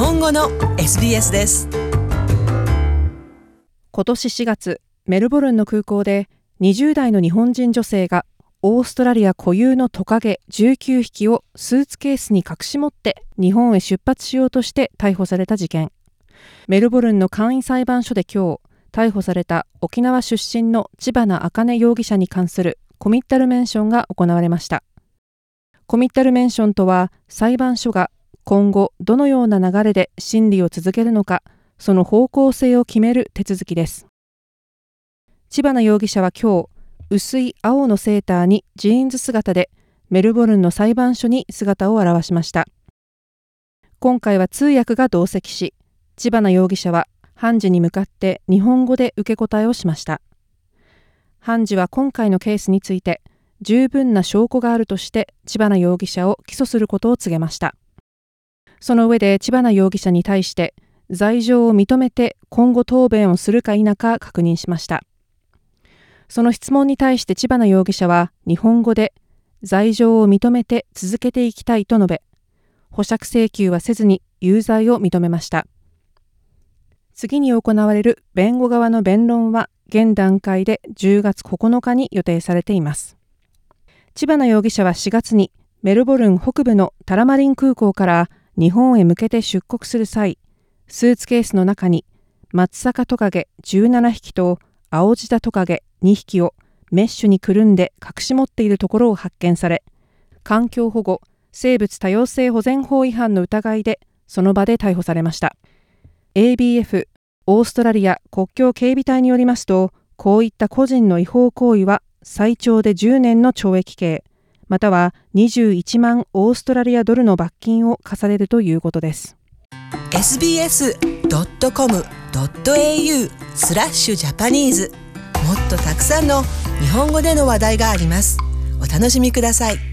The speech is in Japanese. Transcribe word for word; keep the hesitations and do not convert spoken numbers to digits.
本語の エスビーエス です。 今年しがつ、メルボルンの空港でにじゅう代の日本人女性がオーストラリア固有のトカゲじゅうきゅうひきをスーツケースに隠し持って日本へ出発しようとして逮捕された事件。メルボルンの簡易裁判所で今日、逮捕された沖縄出身の知花茜容疑者に関するコミッタルメンションが行われました。コミッタルメンションとは、裁判所が今後どのような流れで審理を続けるのか、その方向性を決める手続きです。知花容疑者は今日、薄い青のセーターにジーンズ姿でメルボルンの裁判所に姿を現しました。今回は通訳が同席し、知花容疑者は判事に向かって日本語で受け答えをしました。判事は今回のケースについて、十分な証拠があるとして知花容疑者を起訴することを告げました。その上で知花容疑者に対して罪状を認めて今後答弁をするか否か確認しました。その質問に対して知花容疑者は日本語で罪状を認めて続けていきたいと述べ、保釈請求はせずに有罪を認めました。次に行われる弁護側の弁論は現段階でじゅうがつここのかに予定されています。知花容疑者はしがつにメルボルン北部のタラマリン空港から日本へ向けて出国する際、スーツケースの中に松阪トカゲじゅうななひきと青舌トカゲにひきをメッシュにくるんで隠し持っているところを発見され、環境保護・生物多様性保全法違反の疑いでその場で逮捕されました。エービーエフ オーストラリア国境警備隊によりますと、こういった個人の違法行為は最長でじゅうねんの懲役刑、またはにじゅういちまんオーストラリアドルの罰金を課されるということです。 エスビーエスドットコムドットエーユー スラッシュジャパニーズ。もっとたくさんの日本語での話題があります。お楽しみください。